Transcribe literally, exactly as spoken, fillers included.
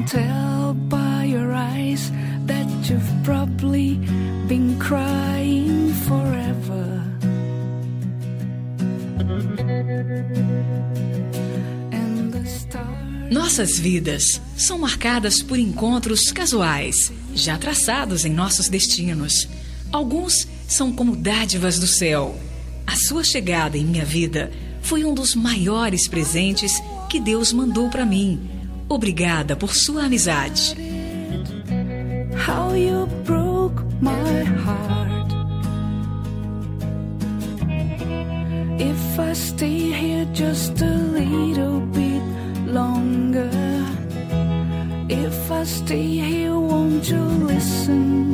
tell by your eyes that you've probably been crying forever. And the stars... Nossas vidas são marcadas por encontros casuais, já traçados em nossos destinos. Alguns são como dádivas do céu. A sua chegada em minha vida foi um dos maiores presentes que Deus mandou para mim. Obrigada por sua amizade. How you broke my heart. If I stay here just a little bit longer, if I stay here, won't you listen?